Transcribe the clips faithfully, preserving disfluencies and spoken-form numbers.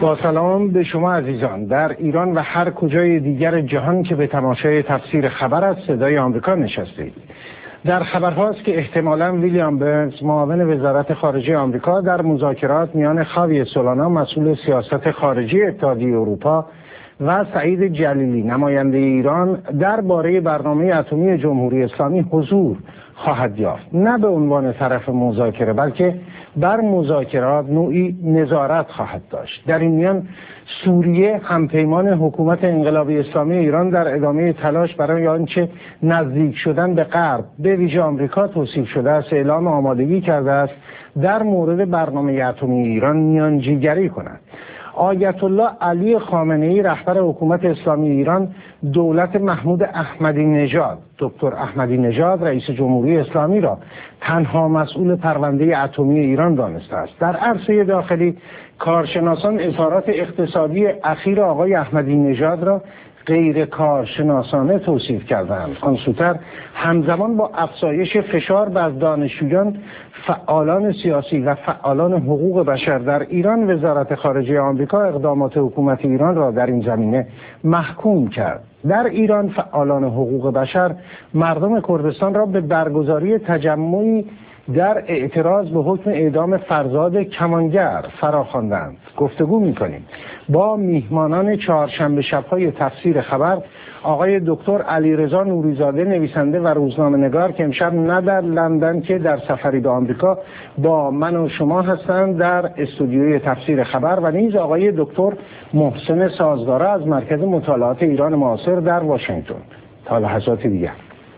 با سلام به شما عزیزان در ایران و هر کجای دیگر جهان که به تماشای تفسیر خبر از صدای آمریکا نشستید. در خبرهاست که احتمالاً ویلیام برنز معاون وزارت خارجه آمریکا در مذاکرات میان خاویر سولانا مسئول سیاست خارجی اتحادیه اروپا و سعید جلیلی نماینده ایران درباره برنامه اتمی جمهوری اسلامی حضور خواهد یافت، نه به عنوان طرف مذاکره بلکه بر مذاکرات نوعی نظارت خواهد داشت. در این میان سوریه همپیمان حکومت انقلابی اسلامی ایران در ادامه تلاش برای آنچه نزدیک شدن به غرب به ویژه آمریکا توصیف شده است اعلام آمادگی کرده است در مورد برنامه اتمی ایران میانجیگری کند. آیت الله علی خامنه‌ای رهبر حکومت اسلامی ایران دولت محمود احمدی نژاد دکتر احمدی نژاد رئیس جمهوری اسلامی را تنها مسئول پرونده اتمی ایران دانسته است. در عرصه داخلی کارشناسان اظهارات اقتصادی اخیر آقای احمدی نژاد را غیر کارشناسانه توصیف کردند. آن سوتر همزمان با افزایش فشار بر دانشجویان، فعالان سیاسی و فعالان حقوق بشر در ایران، وزارت خارجه آمریکا اقدامات حکومت ایران را در این زمینه محکوم کرد. در ایران فعالان حقوق بشر مردم کردستان را به برگزاری تجمعی در اعتراض به حکم اعدام فرزاد کمانگر فراخواندند. گفتگو می‌کنیم با میهمانان چهارشنبه شب‌های تفسیر خبر، آقای دکتر علیرضا نوری‌زاده نویسنده و روزنامه‌نگار که امشب نه در لندن که در سفری به آمریکا با من و شما هستند در استودیوی تفسیر خبر، و نیز آقای دکتر محسن سازگاره از مرکز مطالعات ایران معاصر در واشنگتن. تا لحظات دیگر.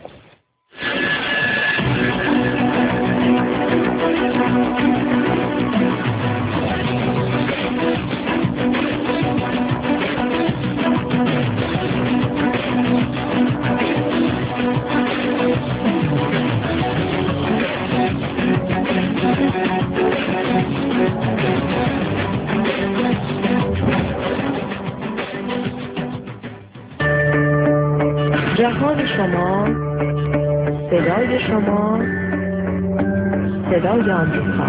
جهان شما، صدای شما، صدای آمریکا.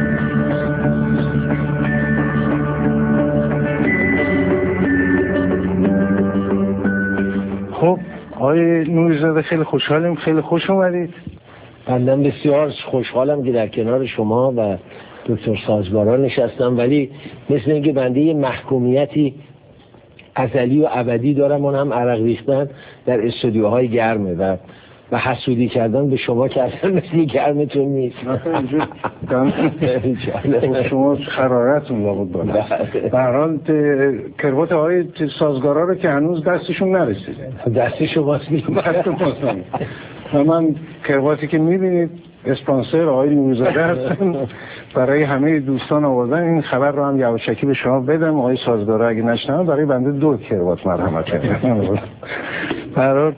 خب آقای نوری‌زاده خیلی خوشحالیم، خیلی خوش اومدید. بندم بسیار خوشحالم که در کنار شما و دکتر سازگارا نشستم، ولی مثل اینکه بنده یه محکومیتی ازلی و ابدی دارم، اون هم عرق ریختن در استودیوهای گرمه و و حسودی کردن به شما که اصلا مثل گرمتون نیست. شما حرارتون لابد بالا. به هر حال کروات های سازگارا رو که هنوز دستشون نرسیده. دست شماست میگم. و من کرواتی که میبینید اسپانسر آقای نوری‌زاده هستن، برای همه دوستان آوردن. این خبر رو هم یواشکی به شما بدم آقای سازگارا اگه نشنوه، برای بنده دو کروات مرحمت کنید. برای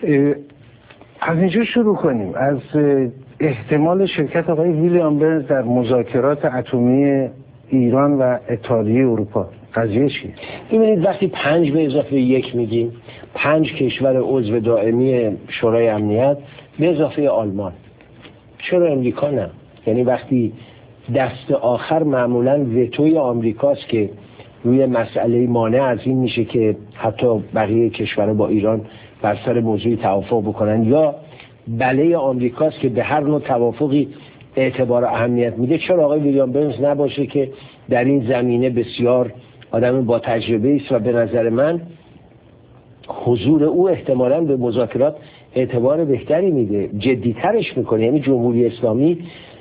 از اینجا شروع کنیم، از احتمال شرکت آقای ویلیام برنز در مذاکرات اتمی ایران و اتحادیه اروپا. قضیه چیه؟ ببینید وقتی پنج به اضافه یک میگیم، پنج کشور عضو دائمی شورای امنیت به اضافه آلمان، چرا امریکا نه؟ یعنی وقتی دست آخر معمولا وتوی آمریکاست که روی مسئله مانع از این میشه که حتی بقیه کشورها با ایران بر سر موضوعی توافق بکنن، یا بله آمریکاست که به هر نوع توافقی اعتبار و اهمیت میده. چرا آقای ویلیام برنز نباشه که در این زمینه بسیار آدم با تجربه است و به نظر من حضور او احتمالاً به مذاکرات اعتبار بهتری میده، جدیترش میکنه. یعنی جمهوری اسلامی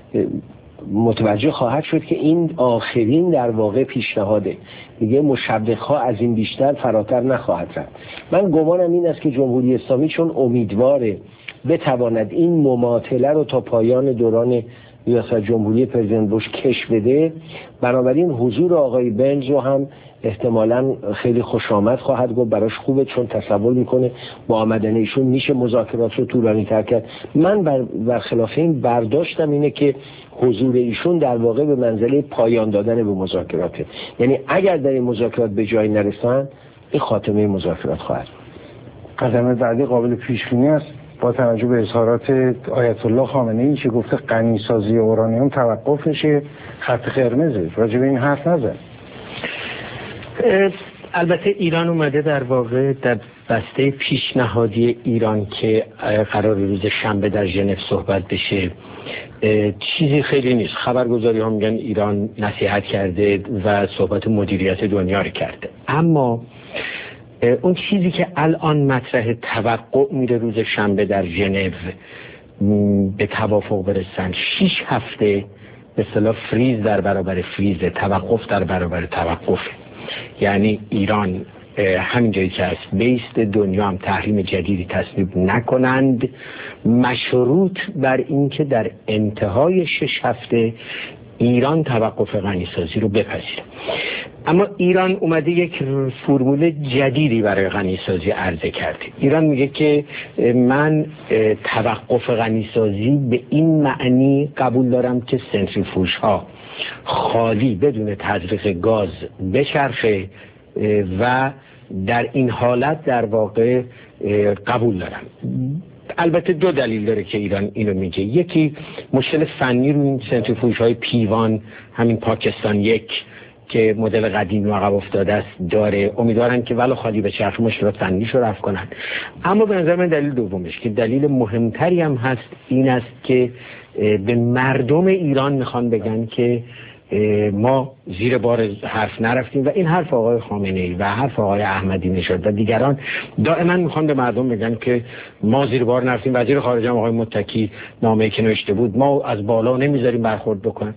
متوجه خواهد شد که این آخرین در واقع پیشنهاده، دیگه مشوق‌ها از این بیشتر فراتر نخواهد رفت. من گمانم این است که جمهوری اسلامی چون امیدواره بتواند این مماطله رو تا پایان دوران ریاست جمهوری پرزیدنت بوش کش بده، بنابراین حضور آقای برنز رو هم احتمالاً خیلی خوش آمد خواهد گفت، براش خوبه، چون تصور میکنه با آمدن ایشون میشه مذاکرات رو طولانی تر کرد. من بر برخلاف این برداشتم اینه که حضور ایشون در واقع به منزله پایان دادن به مذاکراته. یعنی اگر در این مذاکرات به جایی نرسن، این خاتمه مذاکرات خواهد. قدم بعدی قابل پیش بینی است با توجه به اظهارات آیت الله خامنه‌ای که گفته غنی‌سازی اورانیوم توقفشه، خط قرمزه. راجع به این حرف نزد. البته ایران اومده در واقع در بسته پیشنهادی ایران که قرار روز شنبه در ژنو صحبت بشه چیزی خیلی نیست. خبرگزاری ها میگن ایران نصیحت کرده و صحبت مدیریت دنیا رو کرده، اما اون چیزی که الان مطرح توقع میره روز شنبه در ژنو به توافق برسن، شش هفته به اصطلاح فریز در برابر فریز، توقف در برابر توقف. یعنی ایران همین جایی که هست بیست دنیا هم تحریم جدیدی تصویب نکنند، مشروط بر اینکه در انتهای شش هفته ایران توقف غنیسازی رو بپذیره. اما ایران اومده یک فرمول جدیدی برای غنیسازی عرضه کرده. ایران میگه که من توقف غنیسازی به این معنی قبول دارم که سنتریفوژ ها خالی بدون تزریق گاز بچرخه و در این حالت در واقع قبول دارم. البته دو دلیل داره که ایران اینو میگه. یکی مشکل فنی رو این سنتریفوژ های پیوان، همین پاکستان یک که مدل قدیمی عقب افتاده است داره، امیدوارن که ولو خالی به چرخ مشکلات فنیش رو رفع کنن. اما به نظر من دلیل دومش که دلیل مهمتری هم هست این است که به مردم ایران میخوان بگن که ما زیر بار حرف نرفتیم و این حرف آقای خامنه‌ای و حرف آقای احمدی نژاد و دیگران دائما میخوان به مردم بگن که ما زیر بار نرفتیم. وزیر خارجه آقای متکی نامه‌ای که نوشته بود ما از بالا نمیذاریم برخورد بکنن.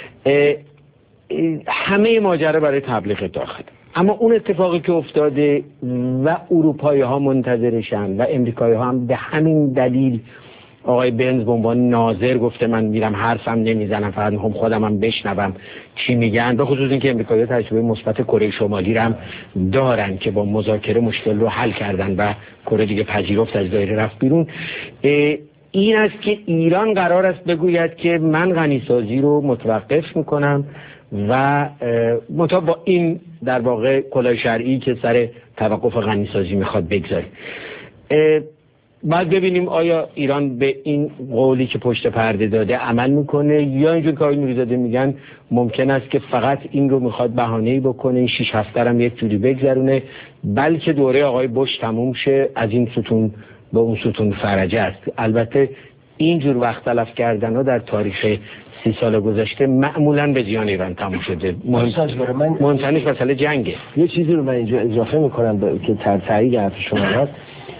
همه ماجرا برای تبلیغ داخل. اما اون اتفاقی که افتاده و اروپایی ها منتظرشن و امریکایی ها هم به همین دلیل، آقای بنز به عنوان ناظر گفته من میرم حرفم نمیزنم، فقط میخوام خودم هم بشنوم چی میگن، به خصوص اینکه امریکایی ها تجربه مثبت کره شمالی رو هم دارن که با مذاکره مشکل رو حل کردن و کره دیگه پذیرفت از دایره رفت بیرون. این است که ایران قرار است بگوید که من غنیسازی رو متوقف میکنم و مطابق با این در واقع کلاه شرعی که سر توقف غنیسازی میخواد بگذاره. بعد ببینیم آیا ایران به این قولی که پشت پرده داده عمل میکنه یا اینجور که آقای نوری‌زاده میگن ممکن است که فقط این رو میخواد بهانه‌ای بکنه، این شش هفته هم یک جوری بگذرونه، بلکه دوره آقای بوش تموم شه، از این ستون به اون ستون فرجه است. البته اینجور وقت تلف کردن ها در تاریخ سی سال گذشته معمولا به زیان ایران تموم شده. مهمترینش مسئله جنگه. یه چیزی رو من اینجا اضافه میکنم که تایید حرف شما هست.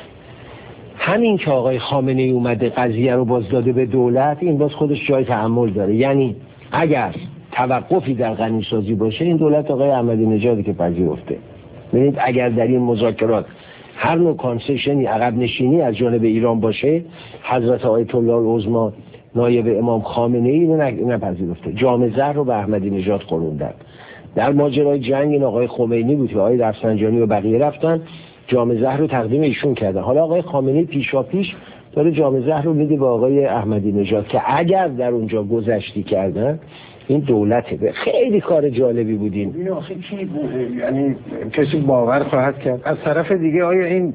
همین که آقای خامنه‌ای اومده قضیه رو باز داده به دولت، این باز خودش جای تأمل داره. یعنی اگر توقفی در غنیسازی باشه، این دولت آقای احمدی نژادی که پذیرفته. ببینید اگر در این مذاکرات هر نوع کانسشنی عقب نشینی از جانب ایران باشه، حضرت آیت الله العظما نایب امام خامنه‌ای رو نپذیرفته. جام زهر رو به احمدی نژاد خوروندن. در ماجرای جنگ این آقای خمینی بود که آقای رفسنجانی و بقیه رفتن جام زهر رو تقدیم ایشون کردن. حالا آقای خامنه‌ای پیشاپیش داره جام زهر رو میده به آقای احمدی نژاد که اگر در اونجا گذشتی کردن این دولته. خیلی کار جالبی بودین. این آخه چی بوده؟ یعنی کسی باور خواهد کرد. از طرف دیگه آیا این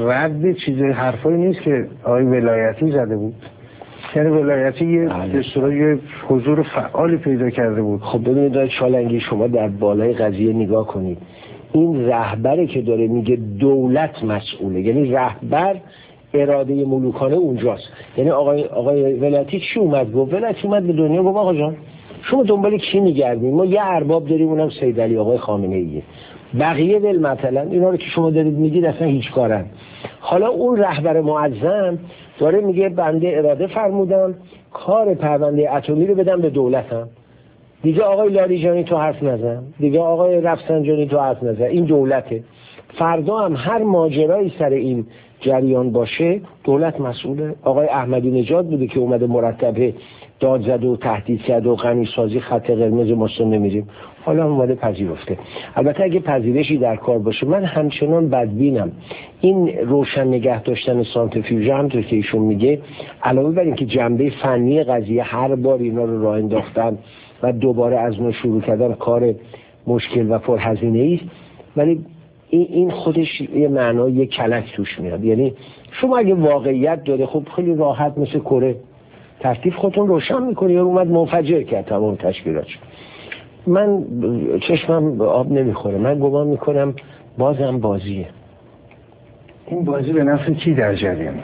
رد چیز حرفایی نیست که آقای ولایتی زده بود؟ یعنی ولایتی یه دستورای حضور فعالی پیدا کرده بود. خب ببینید آقای چالنگی، شما در بالای قضیه نگاه کنید. این رهبری که داره میگه دولت مسئوله، یعنی رهبر اراده ملوکانه اونجاست. یعنی آقای آقای ولایتی چی اومد گفت؟ ولایتی اومد به دنیا گفت آقا جان شما دنبال کی میگردین؟ ما یه ارباب داریم اونم سید علی آقای خامنه‌ایه. بقیه ول مثلا اینا رو که شما دارید میگید اصلا هیچ کارن. حالا اون رهبر معظم داره میگه بنده اراده فرمودم کار پرونده اتمی رو بدم به دولتم. دیگه آقای لاریجانی تو حرف نزن، دیگه آقای رفسنجانی تو حرف نزن، این دولته. فردا هم هر ماجرایی سر این جریان باشه دولت مسئوله. آقای احمدی نژاد بوده که اومده مرتبه داد زد و تهدید کرد و غنیسازی خط قرمز ما نمیریم. حالا هم اومده پذیرفته. البته اگه پذیرشی در کار باشه، من همچنان بدبینم این روشن نگه داشتن سانتریفیوژ همونطور که ایشون میگه، علاوه بر اینکه جنبه فنی قضیه هر بار اینا رو راه انداختن و دوباره از نو شروع کردن کار مشکل و پرهزینه است، ولی این این خودش یه معنای یه کلک توش میاد. یعنی شما اگه واقعیت داره خب خیلی راحت مثل کره ترتیب خودتون روشن میکنی. یا اومد منفجر کرد تمام تشکیلاتش. من چشمم به آب نمیخوره. من گمان میکنم بازم بازیه. این بازی به نفع کی در جریانه؟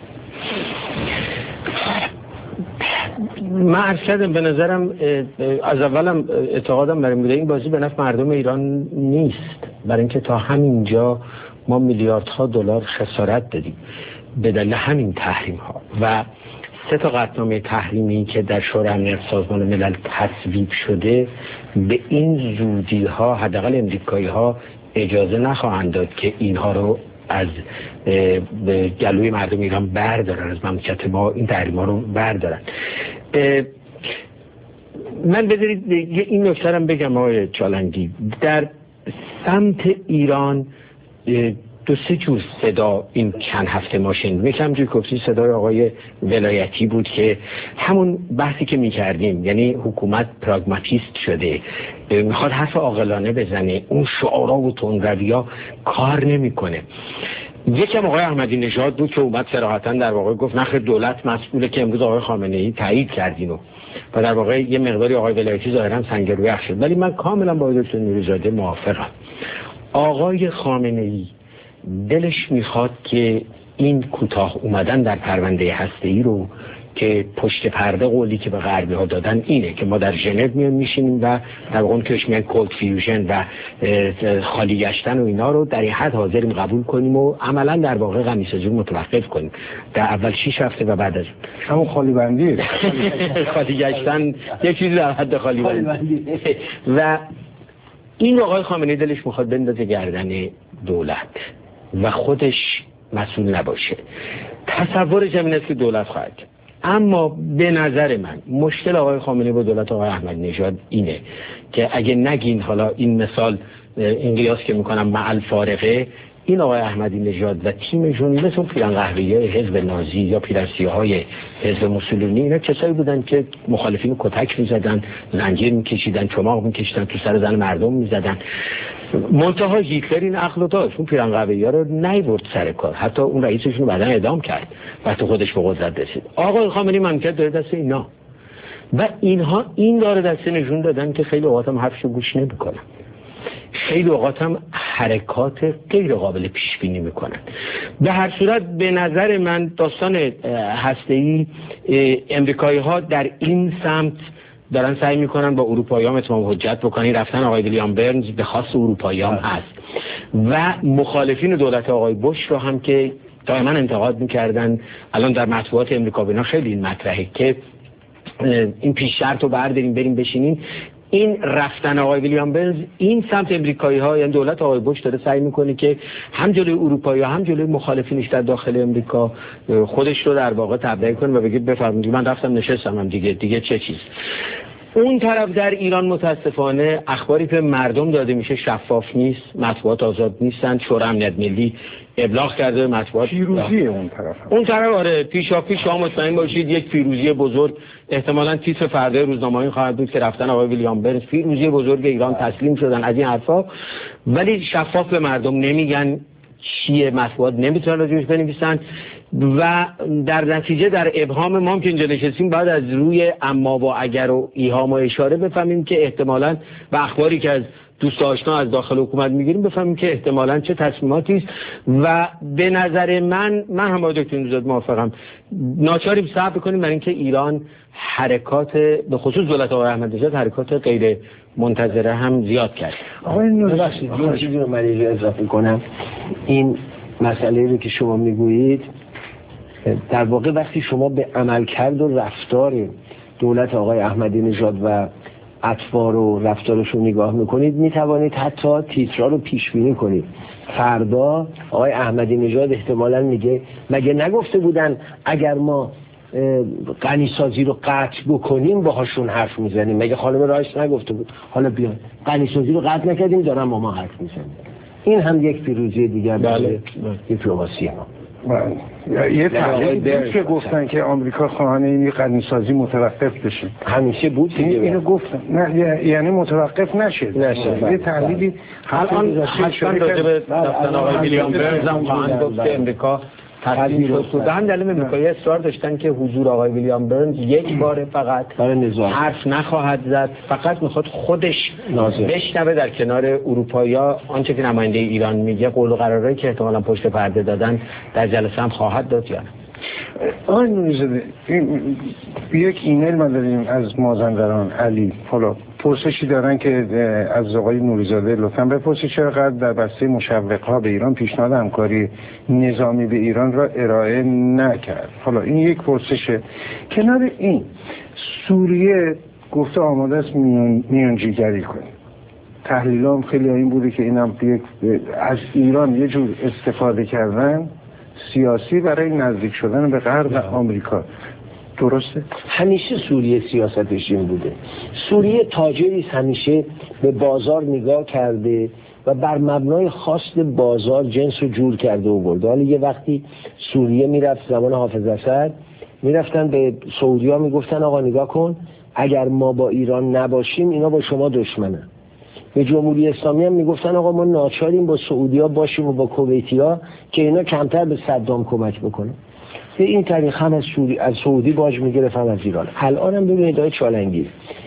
من عرض کردم به نظرم از اولم اعتقادم بر این بوده این بازی به نفع مردم ایران نیست، برای اینکه تا همینجا ما میلیاردها دلار خسارت دادیم به دلیل همین تحریم ها و سه تا قطعنامه تحریمی که در شورای امنیت سازمان ملل تصویب شده به این زودی ها حداقل امریکایی ها اجازه نخواهند داد که اینها رو از گلوی مردم ایران بردارن، از مملکت ما این تحریم ها رو بردارن. من بذارید این نکته رو بگم آقای چالنگی، در سمت ایران دو سه جور صدا این چند هفته ما شنیدیم. یکم جوی گفتی صدای آقای ولایتی بود که همون بحثی که می‌کردیم، یعنی حکومت پراگماتیست شده، میخواد حرف عاقلانه بزنه، اون شعارا و تندروی‌ها کار نمیکنه. یکم آقای احمدی نژاد بود که اومد صراحتاً در واقع گفت نخیر دولت مسئوله که امروز آقای خامنه‌ای تایید کردینو و در واقع یه مقداری آقای ولایتی ظاهراً سنگروی اخ شد. ولی من کاملا با دکتر نوری‌زاده موافقم. آقای خامنه‌ای دلش میخواد که این کوتاه اومدن در پرونده هسته‌ای رو که پشت پرده قولی که به غربی ها دادن اینه که ما در ژنو میایم میشینیم و در اون که میگن کولد فیوژن و خالی گشتن و اینا رو در این حد حاضریم قبول کنیم و عملا در واقع غنی‌سازی رو متوقف کنیم در اول شش هفته و بعد از همون خالی بندی خالی گشتن یک چیزی در حد خالی بندی و این آقای خامنه‌ای دلش میخواد بندازه گردن دولت و خودش مسئول نباشه. تصورش این است که دولت خواهد کرد. اما به نظر من مشکل آقای خامنه‌ای با دولت آقای احمدی نژاد اینه که اگه نگین حالا این مثال این قیاس که میکنم مع الفارقه، این آقای احمدی نژاد و تیمشون مثل پیرن قهوه‌ای حزب نازی یا پیرن سیاهای حزب موسولینی، اینا کسایی بودن که مخالفین کتک میزدن، زنجیر میکشیدن، چماق میکشیدن، تو سر زن مردم میزدن. منتها هیتلر این عقل داشت، اون پیرن قهوه‌ای ها رو نیورد سر کار، حتی اون رئیسشون رو بعداً اعدام کرد وقتی خودش به قدرت رسید. آقای خامنه‌ای مملکت داره دست اینا و اینها این داره دست نشون دادن که خیلی اوقات هم حرفشو گوش نمیکنن، خیلی اوقات هم حرکات غیر قابل پیش بینی میکنن. به هر صورت به نظر من داستان هسته‌ای امریکایی ها در این سمت دارن سعی میکنن با اروپایی ها اتمام حجت بکنن. رفتن آقای ویلیام برنز به خاص اروپایی هم هست و مخالفین دولت آقای بوش رو هم که دائما انتقاد میکردن، الان در مطبوعات امریکا بنا خیلی این مطرحه که این پیش شرط رو برداریم بریم بشینیم. این رفتن آقای ویلیام برنز این سمت امریکایی ها، یعنی دولت آقای بوش داره سعی میکنه که هم جلوی اروپایی ها هم جلوی مخالفینش در داخل امریکا خودش رو در واقع تبرئه کنه و بگید بفرمایید من رفتم نشستم هم دیگه دیگه چه چیز. اون طرف در ایران متاسفانه اخباری که مردم داده میشه شفاف نیست، مطبوعات آزاد نیستن. شورای امنیت ملی ابلاغ کرده مطبوعات پیروزی اون طرف هم. اون طرف آره پیشا پیش شما مطمئن باشید یک پیروزی بزرگ احتمالاً تیتر فردا روزنامه‌ای خواهد بود که رفتن آقای ویلیام برنز، پیروزی بزرگ ایران، تسلیم شدن از این حرفا، ولی شفاف به مردم نمیگن چیه، مطبوعات نمیتونن راجعش بنویسن و در نتیجه در ابهام ما که اینجا نشستیم بعد از روی اما و اگر و ایهام و اشاره بفهمیم که احتمالاً به اخباری که از دوست آشنا از داخل حکومت میگیریم بفهمیم که احتمالاً چه تصمیماتی است. و به نظر من من هم با دکتر نوری‌زاده موافقم، ناچاریم صبر کنیم برای اینکه ایران حرکات به خصوص دولت آقای احمدی نژاد حرکات غیر منتظره هم زیاد کرد. آقای نوری‌زاده یه چیزی رو من اینجا اضافه کنم. این مسئله رو که شما میگویید در واقع وقتی شما به عملکرد و رفتار دولت آقای احمدی نژاد و اطوار و رفتارش رو نگاه میکنید میتوانید حتی تیترها رو پیش بینی کنید. فردا آقای احمدی نژاد احتمالاً میگه مگه نگفته بودن اگر ما غنی‌سازی رو قطع بکنیم باهاشون حرف میزنیم؟ مگه خانم رئیس نگفته بود حالا بیان غنی‌سازی رو قطع نکردیم دارن با ما حرف میزنیم؟ این هم یک پیروزی دیگر برای دیپلماسی ما. یه تحلیلی بود که گفتن که آمریکا خواهان این غنی‌سازی متوقف بشه. همیشه بود دیگه. اینو گفتن. نه یعنی متوقف نشه. یه تحلیلی الان حتما راجع به رفتن آقای ویلیام برنز هم خواهند گفت که امریکا تسلیم شد. به هم دلیل امریکایی اصرار داشتن که حضور آقای ویلیام برنز یک بار فقط حرف نخواهد زد، فقط میخواد خودش بشنوه در کنار اروپایی‌ها آنچه که نماینده ایران میگه، قول و قرارهایی که احتمالاً پشت پرده دادن در جلسه هم خواهد داد یا نه. آقای نوری‌زاده، یک ایمیل ما داریم از مازندران علی، حالا پرسشی دارن که از آقای نوری‌زاده لطفاً بپرسید چرا قدر در بسته مشوق‌ها به ایران پیشنهاد همکاری نظامی به ایران را ارائه نکرد. حالا این یک پرسشه. کنار این سوریه گفته آماده است میان میانجیگری کنه. تحلیل هم خیلی این بوده که اینم یک از ایران یه جور استفاده کردن سیاسی برای نزدیک شدن به غرب آمریکا. درسته؟ همیشه سوریه سیاستش این بوده. سوریه تاجری همیشه به بازار نگاه کرده و بر مبنای خواست بازار جنس رو جور کرده و برده. حالا یه وقتی سوریه میرفت زمان حافظ اسد، میرفتن به سعودی‌ها میگفتن آقا نگاه کن، اگر ما با ایران نباشیم اینا با شما دشمنن. به جمهوری اسلامی هم میگفتن آقا ما ناچاریم با سعودی‌ها باشیم و با کویتی‌ها که اینا کمتر به صدام کمک بکنه. به این طریق هم از, از سعودی باج میگرفت هم از ایران. الان هم ببینید آقای چالنگی،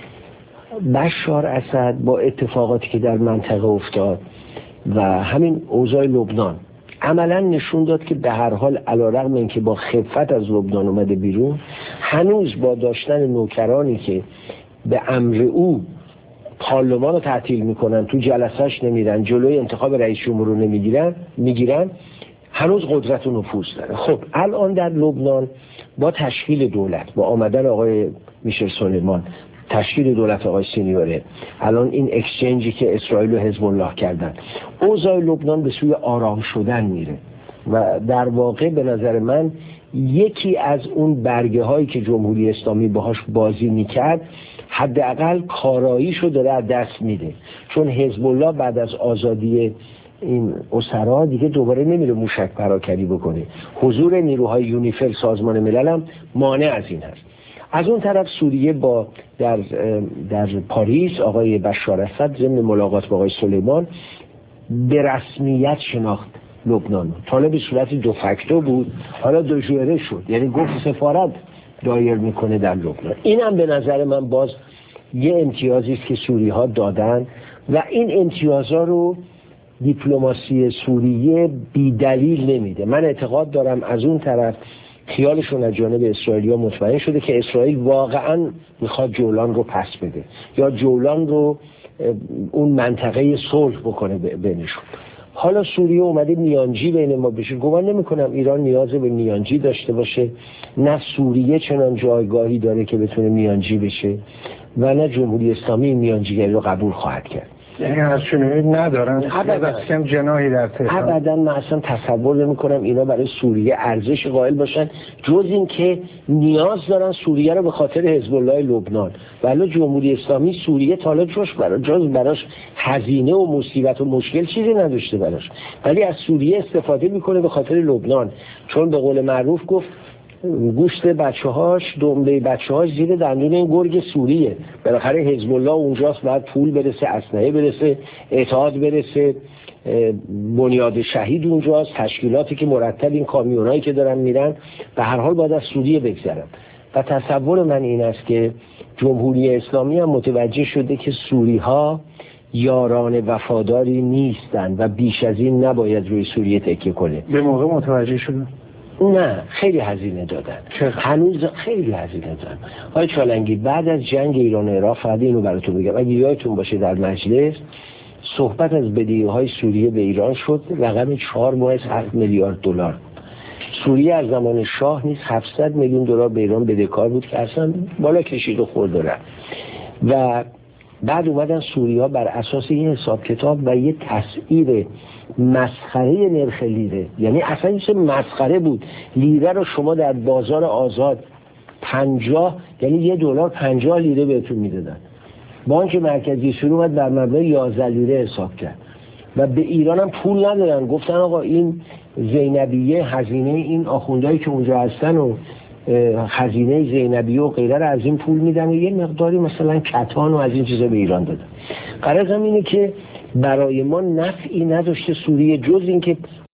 بشار اسد با اتفاقاتی که در منطقه افتاد و همین اوضاع لبنان عملا نشون داد که به هر حال علیرغم اینکه با خفت از لبنان اومده بیرون، هنوز با داشتن نوکرانی که به امر او پارلمان رو تعطیل میکنن، تو جلسهش نمیرن، جلوی انتخاب رئیس جمهور رو نمیگیرن میگیرن هنوز قدرت و نفوذ داره. خب الان در لبنان با تشکیل دولت، با آمدن آقای میشل سلیمان، تشکیل دولت آقای سینیوره، الان این اکسچنجی که اسرائیل و حزب الله کردن، اوضاع لبنان به سوی آرام شدن میره و در واقع به نظر من یکی از اون برگه هایی که جمهوری اسلامی باهاش بازی میکرد حداقل کاراییشو داره از دست میده، چون حزب الله بعد از آزادی این اسرا دیگه دوباره نمیره موشک پراکنی بکنه. حضور نیروهای یونیفیل سازمان ملل هم مانع از این هست. از اون طرف سوریه با در در پاریس آقای بشار اسد ضمن ملاقات با آقای سلیمان به رسمیت شناخت لبنان. طالب به صورت دو فاکتو بود، حالا دو جوره شد، یعنی گفت سفارت دایر میکنه در لبنان. اینم به نظر من باز یه امتیازی است که سوری ها دادن و این امتیازها رو دیپلماسی سوریه بی دلیل نمیده. من اعتقاد دارم از اون طرف خیالشون از جانب اسرائیلیا مطمئن شده که اسرائیل واقعا میخواد جولان رو پس بده یا جولان رو اون منطقه صلح بکنه بینشون. حالا سوریه اومده میانجی بین ما بشه. گمان نمی‌کنم ایران نیاز به میانجی داشته باشه، نه سوریه چنان جایگاهی داره که بتونه میانجی بشه و نه جمهوری اسلامی میانجیگری رو قبول خواهد کرد. یعنی از چنین ندارن ابدا جناحی در تهران. ابدا من اصلا تصور نمی کنم اینا برای سوریه ارزش قائل باشن، جز این که نیاز دارن سوریه رو به خاطر حزب الله لبنان. ولی جمهوری اسلامی سوریه تا حالا جوش برای جز براش هزینه و مصیبت و مشکل چیزی نداشته براش، ولی از سوریه استفاده میکنه به خاطر لبنان، چون به قول معروف گفت گوشت بچه‌هاش دنبه بچه‌هاش زیر دندون این گرگ سوریه. بالاخره حزب الله اونجاست، باید پول برسه، اسلحه برسه، اتحاد برسه، بنیاد شهید اونجاست، تشکیلاتی که مرتب این کامیونایی که دارن میرن به هر حال باید از سوریه بگذرن. و تصور من این است که جمهوری اسلامی هم متوجه شده که سوری‌ها یاران وفاداری نیستن و بیش از این نباید روی سوریه تکیه کنه. به موقع متوجه شدن؟ نه، خیلی هزینه دادن. هنوز خیلی هزینه دادن. آقای چالنگی بعد از جنگ ایران و عراق، فقط اینو براتون بگم، اگه یادتون باشه در مجلس صحبت از بدهی‌های سوریه به ایران شد، رقم چهار ماه هفت میلیارد دلار. سوریه از زمان شاه نیز هفتصد میلیون دلار به ایران بدهکار بود که اصلا بالا کشید و خورد داره. و بعد اومدن سوریه‌ها بر اساس این حساب کتاب و یه تسعیر مسخره نرخ لیره، یعنی اصلا یه مسخره بود، لیره رو شما در بازار آزاد پنجاه، یعنی یه دلار پنجاه لیره بهتون میدادن. بانک مرکزی شروع اومد بر مبنای یازده لیره حساب کرد و به ایران هم پول ندادن. گفتن آقا این زینبیه هزینه این آخوندهایی که اونجا هستن و خزینه زینبیه و غیره رو از این پول میدن و یه مقداری مثلا کتان و از این چیزا به ایران دادن. غرضم اینه که برای ما نفعی نداشته سوریه، جز این که